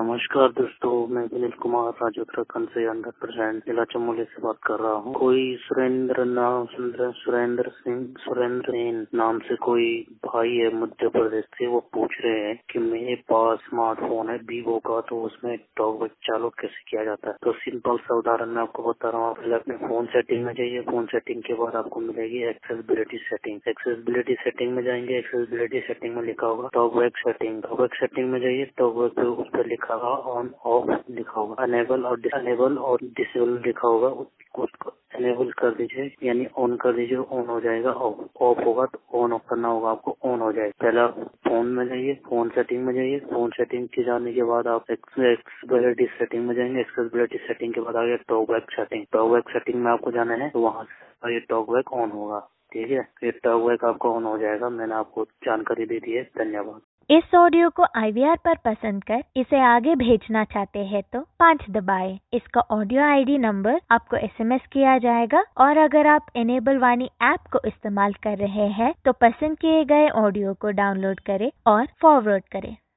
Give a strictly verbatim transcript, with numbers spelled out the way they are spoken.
नमस्कार दोस्तों, मैं विनील कुमार राज्य उत्तराखंड से हंड्रेड परसेंट जिला चमोली से बात कर रहा हूँ। कोई सुरेंद्र नाम सुरेंद्र सुरेंद्र सिंह सुरेंद्र सेन नाम से कोई भाई है मध्य प्रदेश से। वो पूछ रहे हैं कि मेरे पास स्मार्टफोन है वीवो का, तो उसमें टॉक चालू कैसे किया जाता है। तो सिंपल सा उदाहरण मैं आपको बता रहा हूँ। पहले अपने फोन सेटिंग में जाइए। फोन सेटिंग के बाद आपको मिलेगी एक्सेसिबिलिटी सेटिंग। एक्सेसिबिलिटी सेटिंग में जाएंगे। एक्सेसिबिलिटी सेटिंग में लिखा होगा टॉकबैक सेटिंग। टॉकबैक सेटिंग में जाइए। टॉकबैक पे उस पर लिखा होगा ऑन ऑफ लिखा होगा, अनेबल और अनेबल और डिसेबल लिखा होगा। उसको अनेबल कर दीजिए, यानी ऑन कर दीजिए, ऑन हो जाएगा। ऑफ होगा तो ऑन ऑफ करना होगा आपको, ऑन हो जाएगा। पहले आप फोन में जाइए, फोन सेटिंग में जाइए। फोन सेटिंग के जाने के बाद आप एक्सेसिबिलिटी सेटिंग में जाएंगे। एक्सेसिबिलिटी सेटिंग के बाद आगे टॉकबैक सेटिंग। टॉकबैक सेटिंग में आपको जाना है, तो वहाँ से ये टॉकबैक ऑन होगा। ठीक है, ये टॉकबैक आपको ऑन हो जाएगा। मैंने आपको जानकारी दे दी है। धन्यवाद। इस ऑडियो को आई वी आर पर पसंद कर इसे आगे भेजना चाहते हैं तो पाँच दबाएं। इसका ऑडियो आई डी नंबर आपको एस एम एस किया जाएगा। और अगर आप इनेबल वाणी ऐप को इस्तेमाल कर रहे हैं तो पसंद किए गए ऑडियो को डाउनलोड करें और फॉरवर्ड करें।